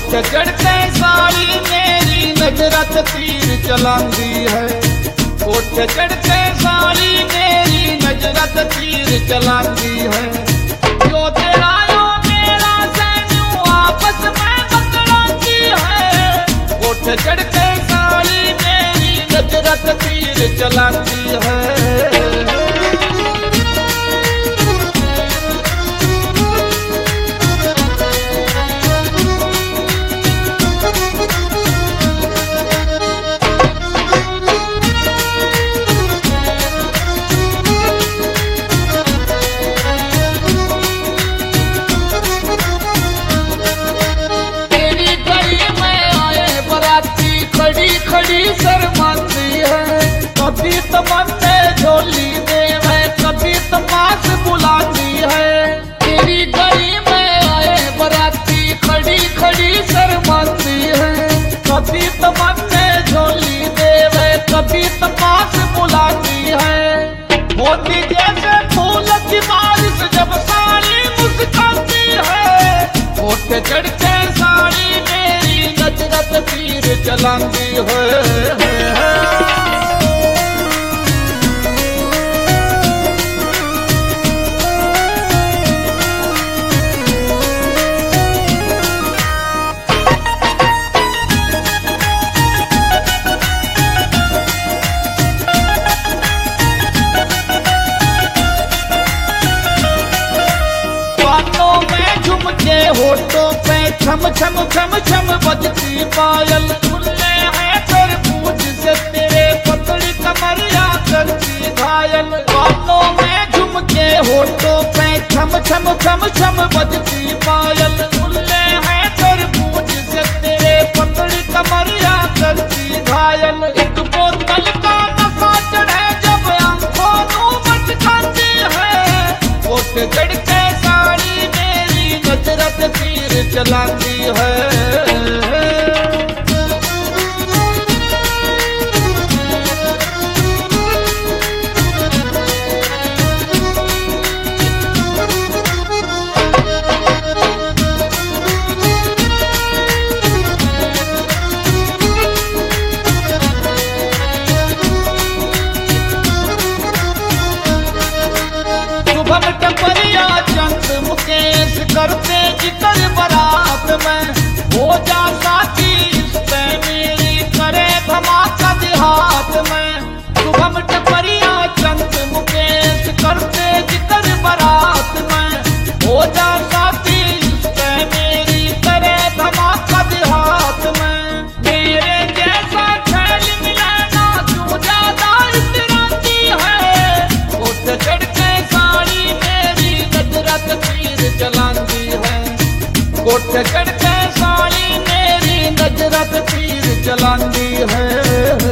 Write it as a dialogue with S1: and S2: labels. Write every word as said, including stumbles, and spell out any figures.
S1: कोठे चढ़ते साड़ी मेरी नजरत तीर चलांदी है। कोठे चढ़ते साड़ी मेरी नजरत तीर चलांदी है। जो तेरा यो मेरा सैन्यू आपस में बतलाती है। कोठे चढ़ते साड़ी मेरी नजरत तीर चलांदी है। खड़ी खड़ी शर्माती है। कभी तो मन में झोली दे है, कभी तो पास बुलाती है। तेरी गली में आए बराती खड़ी खड़ी शर्माती है। कभी तो मन में झोली दे है, कभी तो पास बुलाती है। होती जैसे फूल की बारिश जब साड़ी मुस्काती है। कोठे चढ़ते साड़ी मेरी नजरत तीर चलांदी है। बातों में झुमके होठों पे छम छम छम छम बजती पायल। खुले हैं तरबूज से तेरे पतली कमरिया करती घायल। बातों में झुमके होठों पे छम छम छम छम बजती पायल। खुले हैं तरबूज से तेरे पतली कमरिया करती घायल। एक बोतल का नशा चढ़े जब आंखों नू मचकाती है। कोठे चढ़ते साड़ी मेरी नजरत तीर चलाती है। शुभम टपरिया चंद मुकेश करते जिक्र बारात में। हो जा साथी इससे मेरी करे धमाका देहात में। शुभम टपरिया चंद मुकेश करते जिक्र बारात में। हो जा साथी इससे मेरी करे धमाका देहात में। मेरे जैसा छैल मिले ना क्यों ज्यादा इतराती है। कोठे चढ़ते साड़ी मेरी नजरत तीर चलांदी है। कोठे चढ़ते साड़ी मेरी नजरत तीर चलांदी है।